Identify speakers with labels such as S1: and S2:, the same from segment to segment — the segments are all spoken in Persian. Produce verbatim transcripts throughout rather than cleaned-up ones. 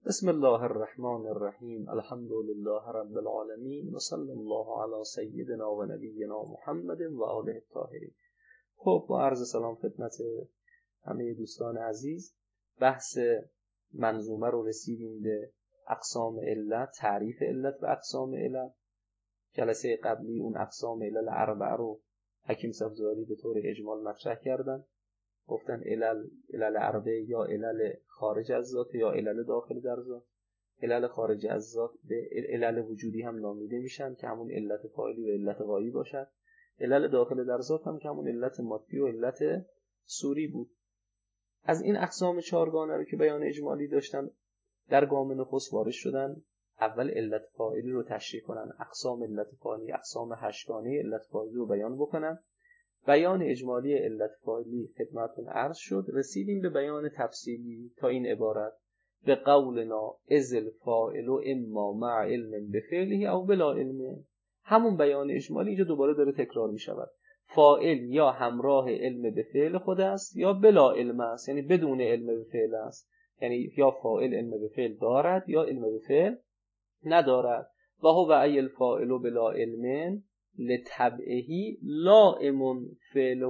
S1: بسم الله الرحمن الرحیم. الحمد لله رب العالمین و صلی الله علی سیدنا و نبینا محمد و آله الطاهرین. خب با عرض سلام خدمت همه دوستان عزیز، بحث منظومه رو رسیدیم به اقسام علت، تعریف علت و اقسام علت. جلسه قبلی اون اقسام علل اربعه رو حکیم صفزاری به طور اجمال مطرح کردن. گفتن علل علل اربعه یا علل خارج از ذات یا علل داخل در ذات. علل خارج از ذات به علل وجودی هم نامیده میشن که همون علت فاعلی و علت غایی باشد. علل داخل در ذات هم که همون علت مادی و علت صوری بود. از این اقسام چهارگانه رو که بیان اجمالی داشتن در گام نخست وارد شدن. اول علت فاعلی رو تشریح کنن، اقسام علت فاعلی، اقسام هشتگانه علت فاعلی رو بیان بکنن. بیان اجمالی علت فاعلی خدمتتون عرض شد. رسیدیم به بیان تفصیلی تا این عبارت: به قولنا اذ الفاعل اما مع علم بفعله او بلا علم. همون بیان اجمالی اینجا دوباره داره تکرار می شود. فاعل یا همراه علم به فعل خود است یا بلا علم است، یعنی بدون علم به فعل است. یعنی یا فاعل علم به فعل دارد یا علم به فعل ندارد. و هو ای الفاعل بلا علم لتبعه لائم فعله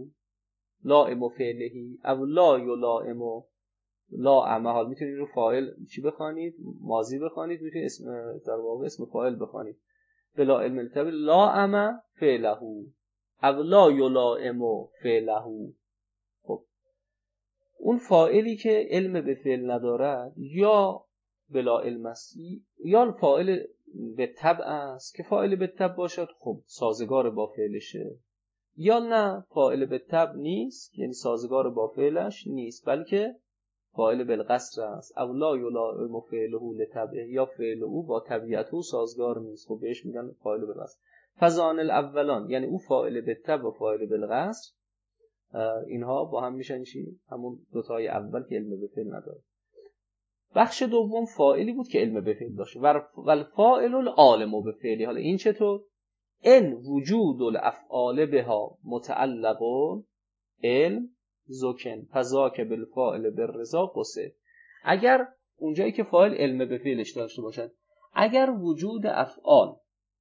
S1: لائم فعله او لا یلائم لائم. حال میتونید رو فاعل چی بخوانید؟ ماضی بخوانید، میتونید اسم در واقع اسم فاعل بخوانید. بلا علم لتبعه لائم فعله او لا یلائم فعله. خب اون فاعلی که علم به فعل ندارد یا بلا علم است یا فاعل به طبع است که فاعل به طبع باشد خب سازگار با فعلشه، یا نه فاعل به طبع نیست یعنی سازگار با فعلش نیست بلکه فاعل بالقصر است. او لا یلائم فعله لطبعه، یا فعل او با طبیعت او سازگار نیست، خب بهش میگن فاعل بالقصر. فزان الاولان یعنی او فاعل به طبع و فاعل بالقصر، اینها با هم میشن چی؟ همون دوتای اول که علم به فعل نداره. بخش دوم فاعلی بود که علم به فعل داشت. و الفاعل العالم به فعلی. حالا این چطور؟ ان وجود الافعال بها متعلق علم زکن فذاک بالفاعل بالرضا قصه. اگر اونجایی که فاعل علم به فعلش داشته باشد، اگر وجود افعال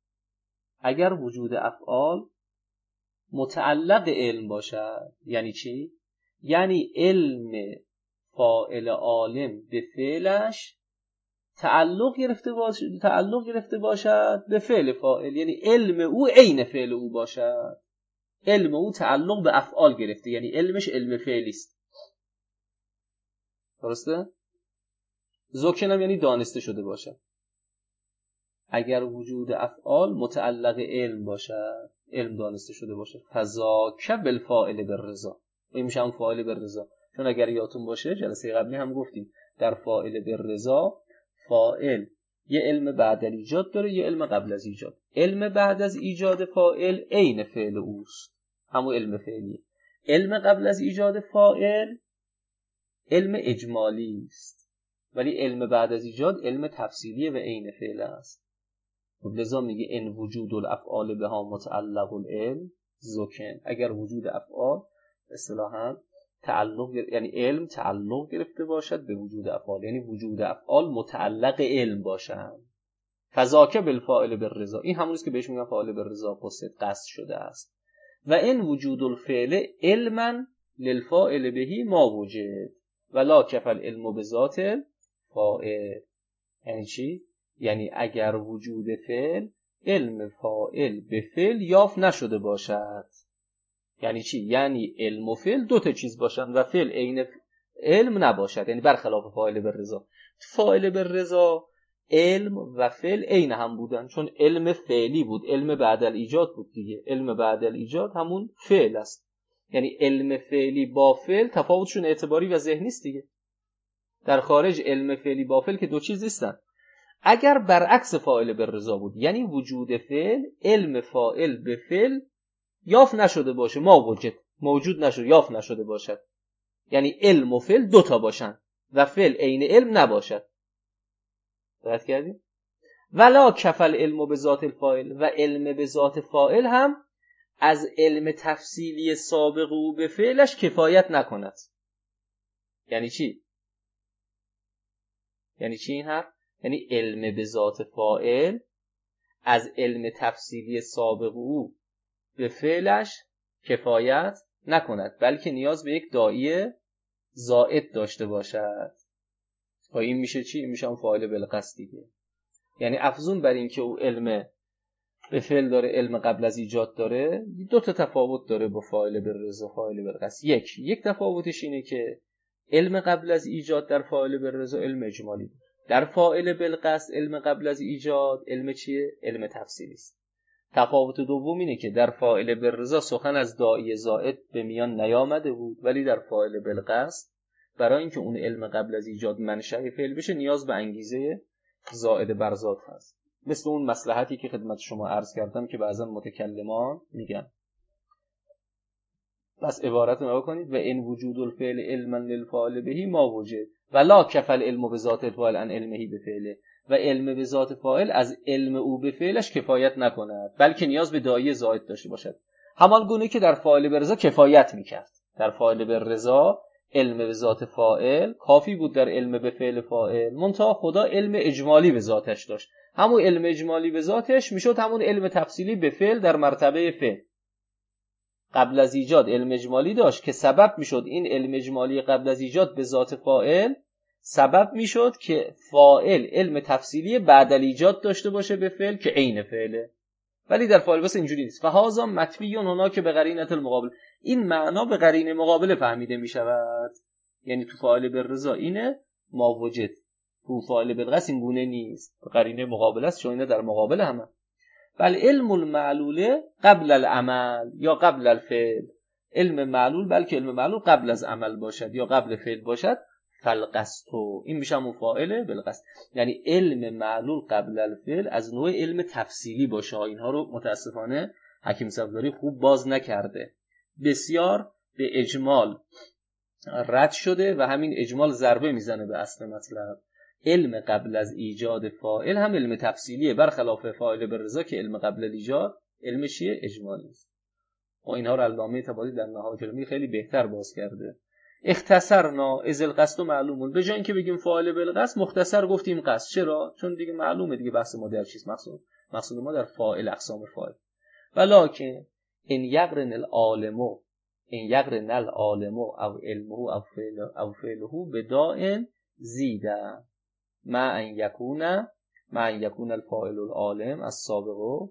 S1: اگر وجود افعال متعلق علم باشد، یعنی چی؟ یعنی علم فاعل عالم به فعلش تعلق گرفته باشد تعلق گرفته باشد به فعل فاعل، یعنی علم او عین فعل او باشد. علم او تعلق به افعال گرفته، یعنی علمش علم فعلی است. درسته؟ ذکرم یعنی دانسته شده باشد. اگر وجود افعال متعلق علم باشد، علم دانسته شده باشد، فذاک بالفاعل بالرضا. این میشه هم فاعل بالرضا. چون اگر یادتون باشه جلسه قبلی هم گفتیم در فاعل بالرضا فاعل یه علم بعد از ایجاد داره، یه علم قبل از ایجاد. علم بعد از ایجاد فاعل عین فعل اوست، همون علم فعلی. علم قبل از ایجاد فاعل علم اجمالی است، ولی علم بعد از ایجاد علم تفصیلی و عین فعل است. لذا میگه ان وجود الافعال بها متعلق العلم زکن. اگر وجود افعال اصطلاحاً تعلق، یعنی علم تعلق گرفته باشد به وجود افعال، یعنی وجود افعال متعلق علم باشند. فذاک بالفاعل بالرضا. این همون است که بهش میگن فاعل بالرضا قصد قصد شده است. و این وجود الفعل علما للفاعل بهی ما وجد ولا کف العلم بذات فاعل. یعنی چی؟ یعنی اگر وجود فعل علم فاعل به فعل یافت نشده باشد. یعنی چی؟ یعنی علم و فعل دو تا چیز باشن و فعل عین علم نباشد، یعنی برخلاف فاعل بالرضا. فاعل بالرضا علم و فعل عین هم بودن، چون علم فعلی بود، علم بعد الایجاد بود دیگه. علم بعد الایجاد همون فعل است، یعنی علم فعلی با فعل تفاوتشون اعتباری و ذهنی است دیگه. در خارج علم فعلی با فعل که دو چیز نیستن. اگر برعکس فاعل بالرضا بود، یعنی وجود فعل علم فاعل به فعل یافت نشده باشه، ما وجد موجود نشده، یافت نشده باشد، یعنی علم و فعل دوتا باشن و فعل عین علم نباشد. درست کردیم؟ ولا کفل علم به ذات الفاعل. و علم به ذات فاعل هم از علم تفصیلی سابق او به فعلش کفایت نکند. یعنی چی؟ یعنی چی این حرف؟ یعنی علم به ذات فاعل از علم تفصیلی سابق او به فعلش کفایت نکند، بلکه نیاز به یک داعی زائد داشته باشد. و این میشه چی؟ این میشه هم فاعل بالقصد دیگه. یعنی افزون بر این که او علم به فعل داره، علم قبل از ایجاد داره، دو تا تفاوت داره با فاعل بالرضا فاعل بالقصد. یک یک تفاوتش اینه که علم قبل از ایجاد در فاعل بالرضا علم اجمالی داره. در فاعل بالقصد علم قبل از ایجاد علم چیه؟ علم تفصیلی است. تفاوت دوم اینه که در فاعل بالرضا سخن از داعی زائد به میان نیامده بود، ولی در فاعل بالقصد برای اینکه اون علم قبل از ایجاد منشأ فعل بشه نیاز به انگیزه زائد بر ذات هست. مثل اون مصلحتی که خدمت شما عرض کردم که بعضا متکلمان میگن. بس عبارت رو بکنید و ان وجود الفعل علما للفاعل بهی ما وجد ولا کفل علم به ذات الفاعل عن علمه به فعله، و علم به ذات فاعل از علم او به فعلش کفایت نکند، بلکه نیاز به داعی زائد داشته باشد. همان گونه که در فاعل بالرضا کفایت میکرد. در فاعل بالرضا علم به ذات فاعل کافی بود در علم به فعل فاعل، منتها خدا علم اجمالی به ذاتش داشت. همون علم اجمالی به ذاتش میشد همون علم تفصیلی به فعل در مرتبه فعل. قبل از ایجاد علم اجمالی داشت که سبب میشد این علم اجمالی قبل از ایجاد به ذات فاعل سبب میشد که فاعل علم تفصیلی بعد از ایجاد داشته باشه به فعل که عین فعله. ولی در فاعل بس اینجوری نیست. فهذا مطوی هنا که به قرینه المقابل، این معنا به قرینه مقابله فهمیده میشود. یعنی تو فاعل بالرضا اینه ما وجد، تو فاعل بالقصد این گونه نیست، به قرینه مقابله است، چون اینا در مقابل همه. بل علم المعلول قبل العمل یا قبل الفعل، علم معلول بلکه علم معلول قبل از عمل باشد یا قبل فعل باشد، فالقصد، این میشه همون فاعل بالقصد. یعنی علم معلول قبل الفعل از نوع علم تفصیلی باشه. اینها رو متاسفانه حکیم صفداری خوب باز نکرده، بسیار به اجمال رد شده و همین اجمال ضربه میزنه به اصل مطلب. علم قبل از ایجاد فاعل هم علم تفصیلیه، برخلاف فاعل بالرضا که علم قبل الایجاد علم چیه؟ اجمالی است. و اینها رو علامه طباطبایی در نهایت کلمی خیلی بهتر باز کرده. اختصرنا از القصد معلومون، به جای اینکه بگیم فاعل بالقصد مختصر گفتیم قصد. چرا؟ چون دیگه معلومه دیگه، بحث ما در چیز مقصود مقصود ما در فاعل اقسام فاعل. ولکن ان یقرن العالم ان یقرن العالم او علمه او فعل او فعله بداء زیده ما ان یکون ما ان یکون الفاعل العالم السابق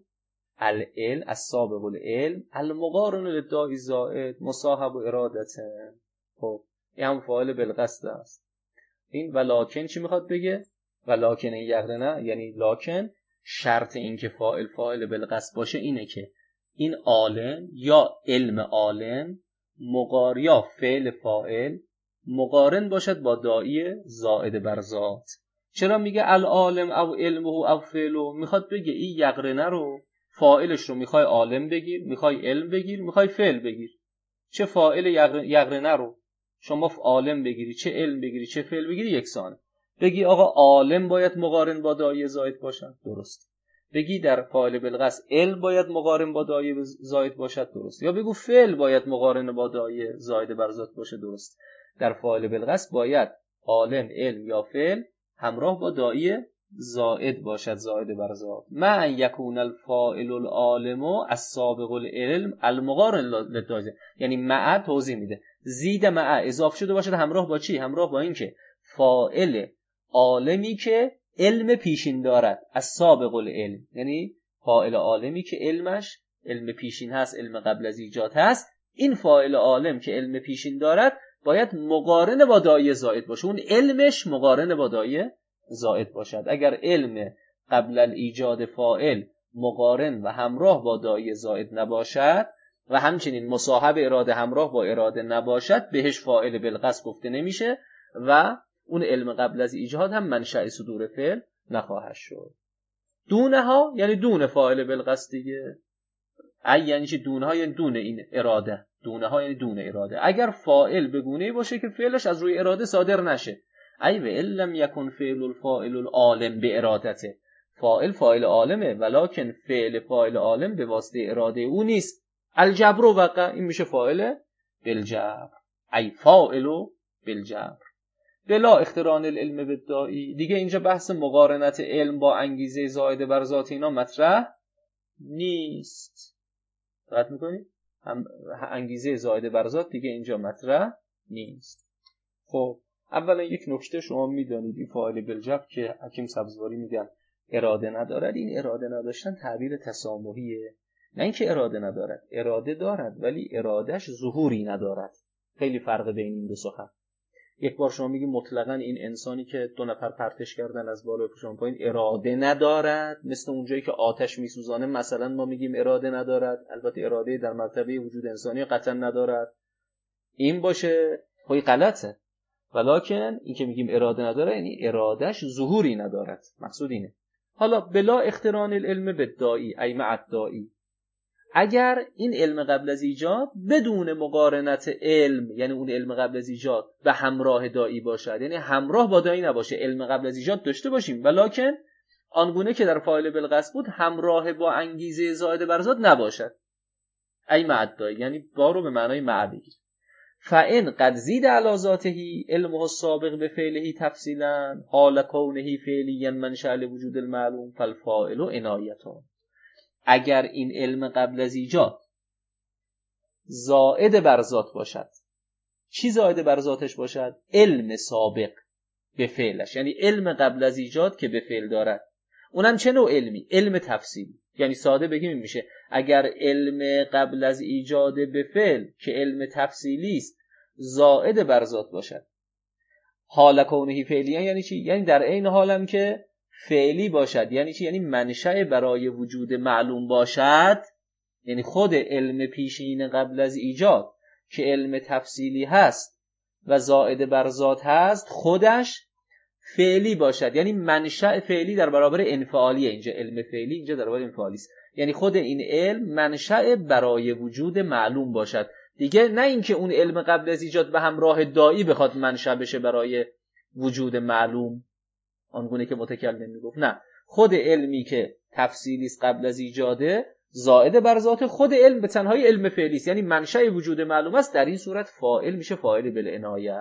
S1: العلم السابق العلم المقارن للداعی زائد مصاحب ارادته. خب این هم فاعل بالقصد است. این ولکن چی میخواد بگه؟ ولکن این یقرنه، یعنی لکن شرط این که فاعل فاعل بالقصد باشه اینه که این عالم یا علم عالم مقار یا فعل فاعل مقارن باشد با داعی زائد بر ذات. چرا میگه العالم او علمه او فعله؟ میخواد بگه این یقرنه رو فاعلش رو میخوای عالم بگیر، میخوای علم بگیر، میخوای فعل بگیر. چه فاعل یقرنه رو شما عالم بگیری، چه علم بگیری، چه فعل بگیری یکسانه. بگی آقا عالم باید مقارن با داعی زائد باشد، درست. بگی در فاعل بالقصد علم باید مقارن با داعی زائد باشد، درست. یا بگو فعل باید مقارن با داعی زائد بر ذات باشه، درست. در فاعل بالقصد باید عالم، علم یا فعل همراه با داعی زائد باشد، زائد بر ذات. ما یکون الفاعل العالم السابق العلم المقارن للداعی، یعنی مع توضیح میده زید مع اضافه شده باشد همراه با چی؟ همراه با این که فاعل عالمی که علم پیشین دارد، السابق العلم، یعنی فاعل عالمی که علمش علم پیشین هست، علم قبل از ایجاد هست، این فاعل عالم که علم پیشین دارد باید مقارن با داعی زائد باشه، اون علمش مقارن با داعی زائد باشد. اگر علم قبل الایجاد فاعل مقارن و همراه با داعی زائد نباشد و همچنین مصاحب اراده همراه با اراده نباشد، بهش فاعل بالقصد گفته نمیشه و اون علم قبل از ایجاد هم منشأ صدور فعل نخواهد شد. دونه ها یعنی دون فاعل بالقصد دیگه. ای یعنی چی؟ دونه ها یعنی دون این اراده، دونه ها یعنی دون اراده. اگر فاعل به گونه‌ای باشه که فعلش از روی اراده صادر نشه، ای و ان لم یکن فعل الفاعل العالم به ارادته، فاعل فاعل عالمه ولکن فعل فاعل عالم به واسطه اراده او نیست. الجبر وقع، این میشه فاعل بالجبر، ای فاعل بالجبر. بلا اقتران العلم بالداعی. دیگه اینجا بحث مقارنت علم با انگیزه زائد بر ذات اینا مطرح نیست. دقت میکنید؟ هم انگیزه زائد بر ذات دیگه اینجا مطرح نیست. خب اولا یک نکته شما میدانید این فاعل بالجبر که حکیم سبزواری میگن اراده ندارد، این اراده نداشتن تعبیر تسامحیه، نه اینکه اراده ندارد، اراده دارد ولی ارادهش ظهوری ندارد. خیلی فرق بین این دو سخن. یک بار شما میگی مطلقاً این انسانی که دو نفر پرتش کردن از بالا پوشان پایین اراده ندارد، مثل اونجایی که آتش میسوزانه مثلا ما میگیم اراده ندارد، البته اراده در مرتبه وجود انسانی قطعا ندارد، این باشه خیلی غلطه. ولکن این که میگیم اراده نداره یعنی ارادهش ظهوری ندارد، مقصود اینه. حالا بلا اقتران العلم بالداعی ای مع الداعی، اگر این علم قبل از ایجاد بدون مقارنت علم، یعنی اون علم قبل از ایجاد به همراه داعی باشد، یعنی همراه با داعی نباشه، علم قبل از ایجاد داشته باشیم ولکن آنگونه که در فاعل بالقصد بود همراه با انگیزه زائد بر ذات نباشد، ای مع الداعی، یعنی با رو به معنای مع بگیر. فإن قد زید علی ذاته علمه السابق بفعله تفصیلا حال کونه فعلیا منشأ لوجود المعلوم فالفاعل عنایتان. اگر این علم قبل از ایجاد زائد بر ذات باشد، چی زائد بر ذاتش باشد؟ علم سابق به فعلش، یعنی علم قبل از ایجاد که به فعل دارد. اونم چه نوع علمی؟ علم تفصیلی. یعنی ساده بگیم میشه اگر علم قبل از ایجاد به فعل که علم تفصیلی است زائد بر ذات باشد، حال کونه فعلیه یعنی چی؟ یعنی در عین حالم که فعلی باشد. یعنی چی؟ یعنی منشأ برای وجود معلوم باشد، یعنی خود علم پیشین قبل از ایجاد که علم تفصیلی هست و زائد بر ذات هست خودش فعلی باشد، یعنی منشأ فعلی در برابر انفعالیه. اینجا علم فعلی اینجا در برابر انفعالی است، یعنی خود این علم منشأ برای وجود معلوم باشد. دیگه نه اینکه اون علم قبل از ایجاد به همراه داعی بخواد منشأ بشه برای وجود معلوم آنگونه که متکلم میگفت، نه، خود علمی که تفصیلی است قبل از ایجاده زائد بر ذات خود علم به تنهایی علم فعلی است، یعنی منشأ وجود معلوم است. در این صورت فاعل میشه فاعل بالعنایه،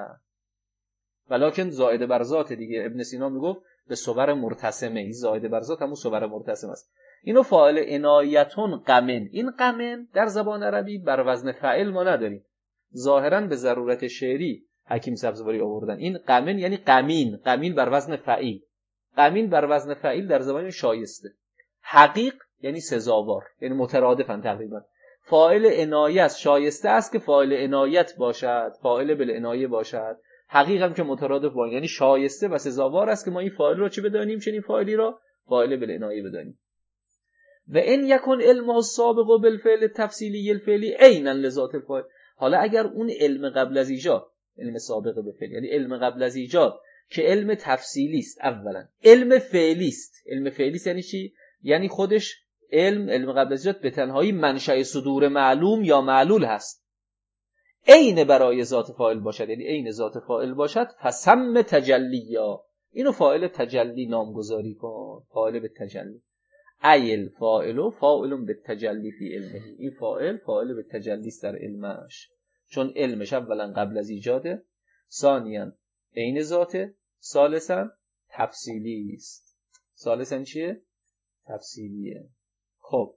S1: ولکن زائد بر ذات دیگه. ابن سینا میگفت به صور مرتسمه، این زائد بر ذات همون صور مرتسم است. اینو فاعل عنایتون قمن. این قمن در زبان عربی بر وزن فاعل ما نداریم، ظاهرا به ضرورت شعری حکیم سبزواری آوردن. این قمن یعنی قمین، قمین بر وزن فعیل. قمین بر وزن فعیل در زبان شایسته. حقیق یعنی سزاوار، یعنی مترادفن تقریبا. فاعل عنایت شایسته است که فاعل عنایت باشد، فاعل بالعنایه باشد. حقیق هم که مترادف با، یعنی شایسته و سزاوار است که ما این فاعل رو چه بدانیم، چنین فاعلی را فاعل بالعنایه بدانیم. و ان یکن علمه السابق بالفعل التفصیلی الفعلی عینا لذات الفاعل. حالا اگر اون علم قبل از ایجاد، علم سابق به فعل یعنی علم قبل از ایجاد که علم تفصیلی است، اولا علم فعلی است. علم فعلی است یعنی چی؟ یعنی خودش علم علم قبل از ایجاد به تنهایی منشأ صدور معلوم یا معلول هست، عین برای ذات فاعل باشد، یعنی عین ذات فاعل باشد، فسم تجلیا، اینو فاعل تجلی نامگذاری کن، فاعل به تجلی. ایل فاعل فاعل به تجلی فی علمه، این فاعل فاعل به تجلی است در علمش، چون علمش اولا قبل از ایجاده، ثانیاً عین ذاته، ثالثاً تفصیلی است. ثالثاً چیه؟ تفصیلیه. خب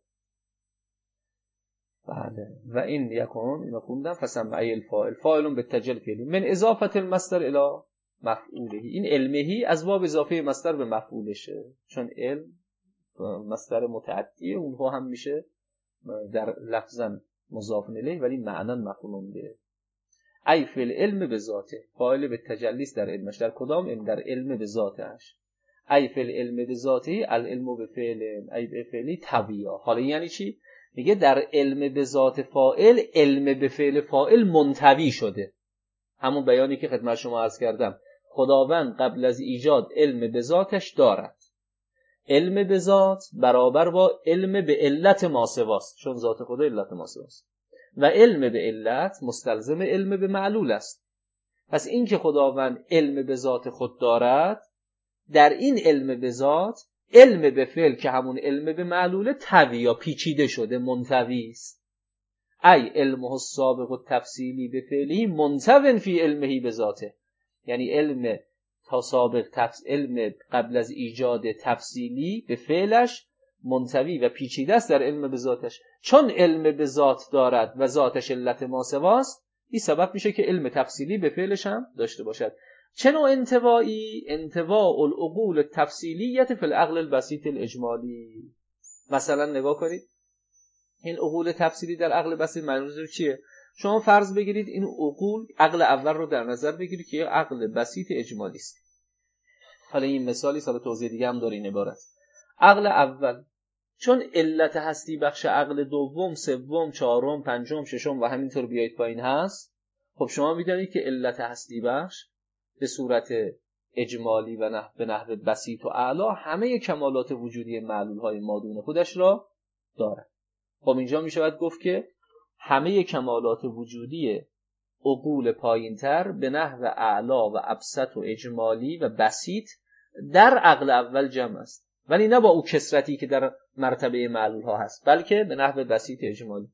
S1: بله. و این یکون اینو خوندم فسمع الفاعل فاعل بالتجلی فعلی من اضافه المصدر الی مفعوله. این علمهی از باب اضافه مصدر به مفعولشه، چون علم مصدر متعدیه، اونها هم میشه در لفظا مضاف الیه ولی معنا مفعول به. ای فعل علم به ذاته، فاعل به تجلی در علمش. در کدام علم؟ در علم به ذاتش. ای فعل علم به ذاته العلم به فعل، ای به فعلی تویا. حالا یعنی چی؟ میگه در علم به ذات فاعل علم به فعل فاعل منطوی شده. همون بیانی که خدمت شما عرض کردم، خداوند قبل از ایجاد علم به ذاتش دارد. علم به ذات برابر با علم به علت ماسواست، چون ذات خدا علت ماسواست، و علم به علت مستلزم علم به معلول است. پس این که خداوند علم به ذات خود دارد، در این علم به ذات علم به فعل که همون علم به معلوله طوی یا پیچیده شده، منطوی است. ای علمه السابق التفصیلی به فعلی منطو فی علمه به ذاته، یعنی علم تا سابق تفس... علم قبل از ایجاد تفصیلی به فعلش منطوی و پیچیده است در علم به ذاتش. چون علم به ذات دارد و ذاتش علت ماسواست، این سبب میشه که علم تفصیلی به فعلش هم داشته باشد. چه نوع انطوایی؟ انطواء العقول التفصیلیت فی العقل البسیط الاجمالی. مثلا نگاه کنید، این عقول تفصیلی در عقل بسیط منظور چیه؟ شما فرض بگیرید این عقول، عقل اول رو در نظر بگیرید که یه عقل بسیط اجمالی است. حالا این مثالی سال توضیح دیگه هم داره این عبارت. عقل اول چون علت هستی بخش عقل دوم، سوم، چهارم، پنجم، ششم و همینطور بیایید پایین هست، خب شما می‌دونید که علت هستی بخش به صورت اجمالی و نحو به نحو بسیط و اعلا همه کمالات وجودی معلول‌های مادون خودش را دارد. خب اینجا میشود گفت که همه کمالات وجودی عقول پایینتر به نحو اعلا و ابسط و اجمالی و بسیط در عقل اول جمع است، ولی نه با او کثرتی که در مرتبه معلول ها هست، بلکه به نحو بسیط اجمالی.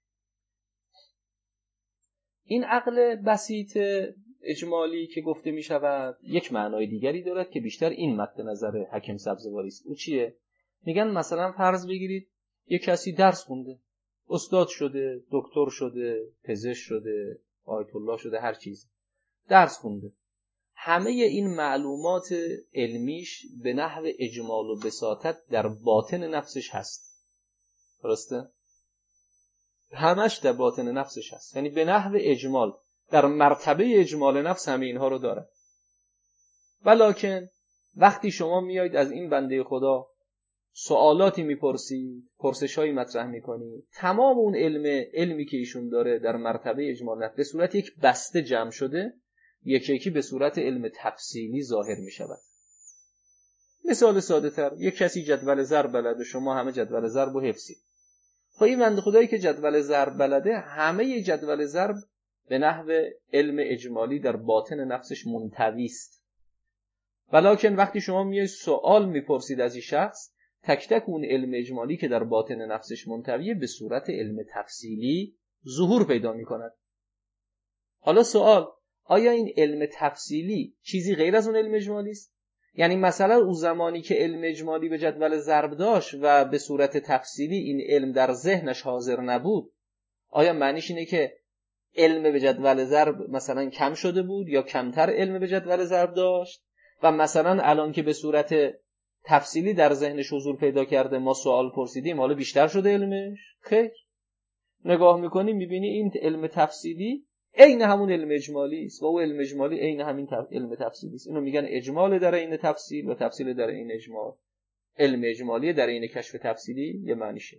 S1: این عقل بسیط اجمالی که گفته می شود یک معنای دیگری دارد که بیشتر این مد نظر حکیم سبزواری است. او چیه؟ میگن مثلا فرض بگیرید یک کسی درس خونده، استاد شده، دکتر شده، پزشک شده، آیت الله شده، هر چیز درس خونده، همه این معلومات علمیش به نحو اجمال و بساطت در باطن نفسش هست. درسته؟ همش در باطن نفسش هست، یعنی به نحو اجمال در مرتبه اجمال نفس همه اینها رو داره. ولکن وقتی شما میایید از این بنده خدا سوالاتی میپرسید، پرسشایی مطرح میکنید، تمام اون علم علمی که ایشون داره در مرتبه اجمال نفس به صورت یک بسته جمع شده، یکی یکی به صورت علم تفصیلی ظاهر میشود. مثال ساده تر، یک کسی جدول ضرب بلده، شما همه جدول ضرب و حفظید. خب این بنده خدایی که جدول ضرب بلده، همه جدول ضرب به نحو علم اجمالی در باطن نفسش منطوی است. ولکن وقتی شما میای سوال میپرسید از این شخص، تک تک اون علم اجمالی که در باطن نفسش منطویه به صورت علم تفصیلی ظهور پیدا میکند. حالا سوال، آیا این علم تفصیلی چیزی غیر از اون علم اجمالی است؟ یعنی مثلا اون زمانی که علم اجمالی به جدول ضرب داشت و به صورت تفصیلی این علم در ذهنش حاضر نبود، آیا معنیش اینه که علم به جدول ضرب مثلا کم شده بود یا کمتر علم به جدول ضرب داشت و مثلا الان که به صورت تفصیلی در ذهنش حضور پیدا کرده ما سوال پرسیدیم حالا بیشتر شده علمش؟ خیر. نگاه میکنی میبینی این علم تفصیلی عین همون علم اجمالی است و او علم اجمالی عین همین تف... علم تفصیلی است. اینو میگن اجمال در عین تفصیل و تفصیل در عین اجمال. علم اجمالی در عین کشف تفصیلی یه معنیشه.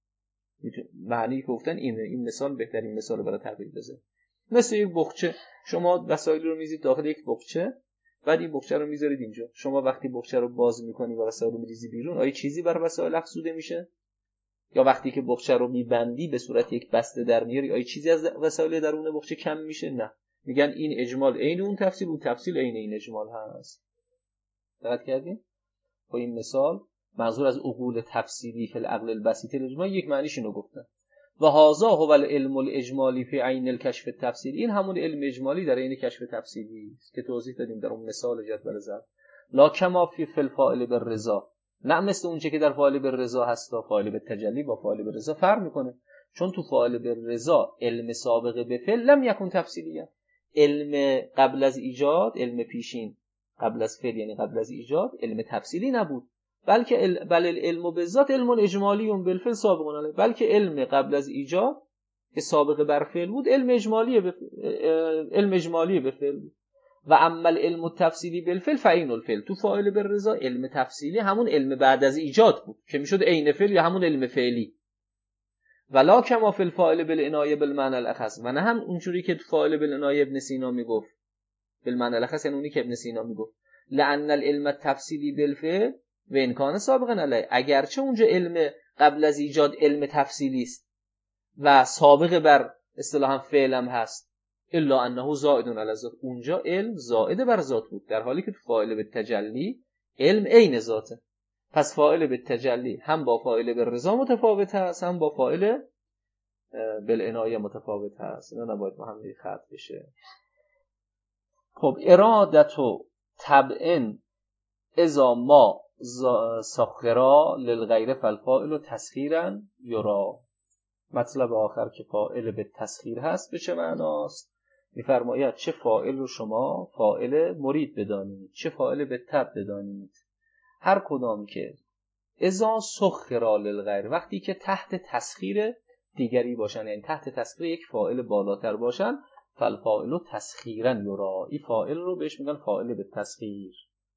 S1: معنی گفتن اینه. این مثال بهترین مثال برای تقریب بزنه. مثل یک بخچه، شما وسایل رو میذارید داخل یک بخچه، بعد این بخچه رو میذارید اینجا. شما وقتی بخچه رو باز میکنی و وسایل رو میریزی بیرون، آیا چیزی بر وسایل افزوده میشه؟ یا وقتی که بخچه رو میبندی به صورت یک بسته در میاری، آیا چیزی از وسایل درون بخچه کم میشه؟ نه. میگن این اجمال عین اون تفصیل، اون تفصیل عین این اجمال هست. دقت کردین؟ با این مثال منظور از عقول تفصیلی فی العقل البسیط الاجمالی یک معنیش اینو گفتن. و هذا هو العلم الاجمالی فی عین الکشف التفصیلی. این همون علم اجمالی در عین کشف تفصیلی است که توضیح دادیم در اون مثال جدول ضرب. لا کما فی الفاعل بالرضا، نه مثل اونچه که در فاعل بالرضا هست. فاعل بالتجلی با فاعل بالرضا فرق میکنه، چون تو فاعل بالرضا علم سابقه به فعل لم یکن تفصیلیه. علم قبل از ایجاد، علم پیشین قبل از فعل یعنی قبل از ایجاد، علم تفصیلی نبود، بلکه ال... بل العلم بالذات علم اجمالی بالفعل سابق علیه. بلکه علم قبل از ایجاد که سابقه بر فعل بود علم اجمالی به علم اجمالی به فعل بود. و اما العلم التفصیلی بالفعل فعین الفعل، تو فاعل بالرضا علم تفصیلی همون علم بعد از ایجاد بود که میشد عین فعل یا همون علم فعلی. ولا کما فی الفاعل بالعنایه بالمعنى الاخص، و نه هم اونجوری که تو فاعل بالعنایه ابن سینا میگفت بالمعنى الاخص، یعنی اونی که ابن سینا میگفت لان العلم التفصیلی بالفعل و امکان سابقا علیه، اگرچه اونجا علم قبل از ایجاد علم تفصیلی است و سابق بر اصطلاحا فعل هم هست، الا انه زائد علی الذات، اونجا علم زائد بر ذات بود، در حالی که تو فاعل بالتجلی علم عین ذاته. پس فاعل بالتجلی هم با فاعل بالرضا متفاوت است، هم با فاعل بالعنایه متفاوت است. اینا نباید با هم خط بشه. خب ارادت و طبعا اذا ما سخرا للغیر فالفاعل تسخیرا یرا. مطلب آخر که فاعل به تسخیر هست به چه معناست؟ میفرماید چه فاعل رو شما فاعل مرید بدانید، چه فاعل به تب بدانید. هر کدام که اذا سخرا للغیر، وقتی که تحت تسخیر دیگری باشن، یعنی تحت تسخیر یک فاعل بالاتر باشن، فالفاعل تسخیرا یرا، این فاعل رو بهش میگن فاعل به تسخیر.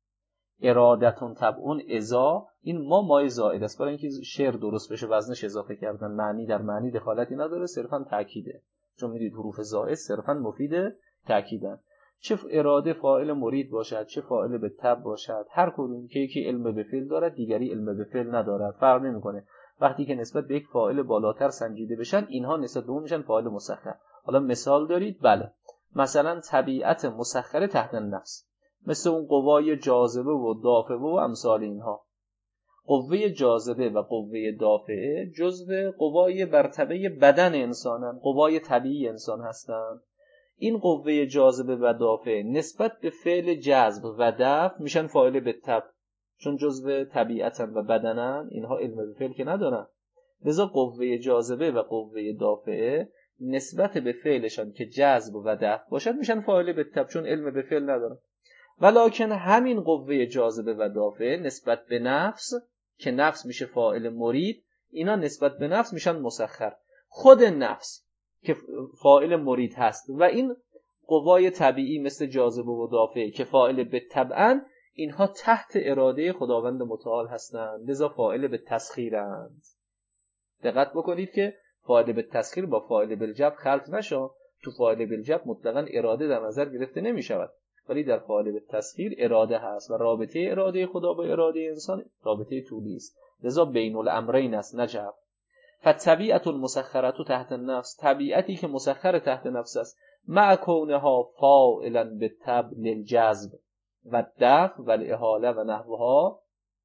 S1: ارادتون طبعون اذا، این ما مای زائد است، برای اینکه شعر درست بشه وزنش اضافه کردن، معنی در معنی دخالتی نداره، صرفا تأکیده، چون میدید حروف زائد صرفا مفید تأکیدن. چه اراده فاعل مرید باشد، چه فاعل به تب باشد، هر کدوم که یکی علم به فعل دارد دیگری علم به فعل ندارد، فرق نمیکنه. وقتی که نسبت به یک فاعل بالاتر سنجیده بشن، اینها نسبت به اون میشن فاعل مسخر. حالا مثال دارید؟ بله، مثلا طبیعت مسخره تحت النفس، مثل اون قوای جاذبه و دافعه و امثال اینها. قوه جاذبه و قوه دافعه جزو قوای مرتبه بدن انسانن، قوای طبیعی انسان هستند. این قوه جاذبه و دافعه نسبت به فعل جذب و دفع میشن فاعل به تب، چون جزو طبیعتن و بدنن، اینها علم به فعل که ندارن. لذا قوه جاذبه و قوه دافعه نسبت به فعلشان که جذب و دفع باشد میشن فاعل به تب، چون علم به فعل ندارن. ولکن همین قوه جاذبه و دافعه نسبت به نفس، که نفس میشه فاعل مرید، اینا نسبت به نفس میشن مسخر. خود نفس که فاعل مرید هست و این قوای طبیعی مثل جاذبه و دافعه که فاعل به طبعن، اینها تحت اراده خداوند متعال هستند، لذا فاعل به تسخیرند. دقت بکنید که فاعل به تسخیر با فاعل بالجبر خلط نشه. تو فاعل بالجبر مطلقاً اراده در نظر گرفته نمی شود، ولی در فاعل به تسخیر اراده هست و رابطه اراده خدا با اراده انسان رابطه طولی است، لذا بین الامرین است، نه جبر. فطبیعت المسخره تحت النفس، طبیعتی که مسخر تحت نفس است، مع کونها فاعلا بالطبع للجذب و الدفع و الاحاله و نحوها،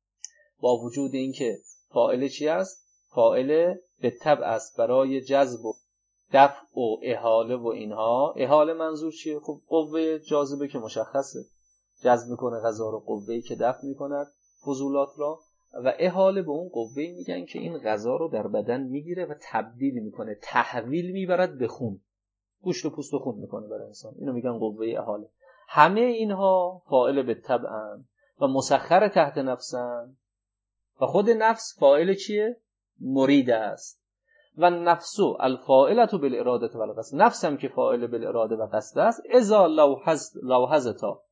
S1: با وجود اینکه فاعل چی است؟ فاعل به طبع است برای جذب و دفع و احاله و اینها. احاله منظور چیه؟ خب قوه جاذبه که مشخصه، جذب میکنه غذا رو، قوه‌ای که دفع میکند فضولات را، و احاله به اون قوه‌ای میگن که این غذا رو در بدن میگیره و تبدیل میکنه، تحویل میبرد به خون، گوشت و پوست و خون میکنه برای انسان، اینو میگن قوه احاله. همه اینها فاعل به طبعن و مسخر تحت نفسن، و خود نفس فاعل چیه؟ مرید است. و نفسو الفاعلة بالاراده والقصد، نفسم که فاعل بالاراده و قصد است. اذا لوحظتا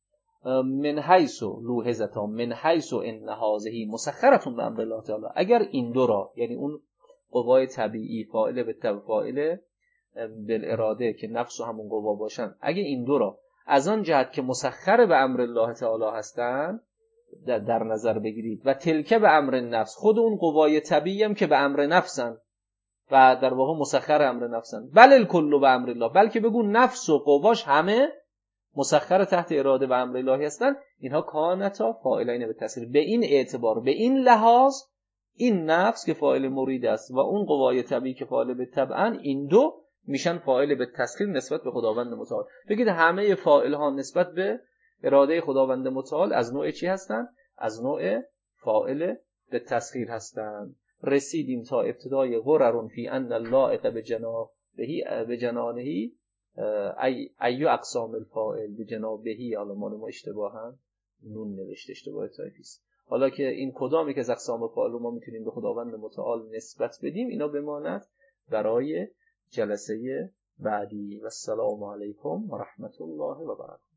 S1: من حیث لوحظتا من حیث ان هذه مسخرة بامر الله تعالی، اگر این دو را، یعنی اون قوای طبیعی فاعل به طبع فاعل بالاراده که نفس و همون قوا باشن، اگه این دو را از آن جهت که مسخر به امر الله تعالی هستند در, در نظر بگیرید، و تلکه به امر نفس، خود اون قوای طبیعی هم که به امر نفسن و در واقع مسخر امر نفسن، بل الکل به امر الله، بلکه بگو نفس و قواش همه مسخر تحت اراده و امر الله هستن، اینها کانتا فاعلین به تسخیر. به این اعتبار، به این لحاظ، این نفس که فاعل مرید است و اون قوای طبیعی که فاعل به طبعن، این دو میشن فاعل به تسخیر نسبت به خداوند متعال. بگید همه فاعل ها نسبت به اراده خداوند متعال از نوع چی هستن؟ از نوع فاعل به تسخیر هستن. رسیدیم تا ابتدای غرر فی ان اللائق بجنابهی بجنانهی ای ایو اقسام الفاعل بجنابهی. حالا مال ما اشتباهن نون نوشته، اشتباه تایپیست. حالا که این کدامی که از اقسام فاعل ما میتونیم به خداوند متعال نسبت بدیم، اینا بماند برای جلسه بعدی. و السلام علیکم و رحمت الله و برکاته.